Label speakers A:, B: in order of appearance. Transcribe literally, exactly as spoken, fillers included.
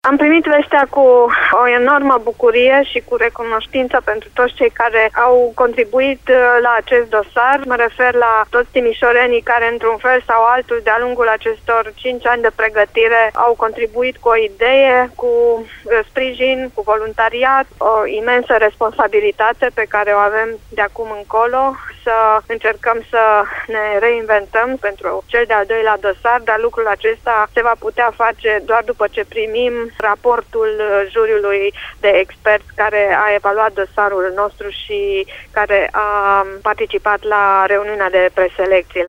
A: Am primit vestea cu o enormă bucurie și cu recunoștință pentru toți cei care au contribuit la acest dosar. Mă refer la toți timișorenii care, într-un fel sau altul, de-a lungul acestor cinci ani de pregătire, au contribuit cu o idee, cu sprijin, cu voluntariat, o imensă responsabilitate pe care o avem de acum încolo, să încercăm să ne reinventăm pentru cel de-al doilea dosar, dar lucrul acesta se va putea face doar după ce primim raportul juriului de experți care a evaluat dosarul nostru și care a participat la reuniunea de preselecție.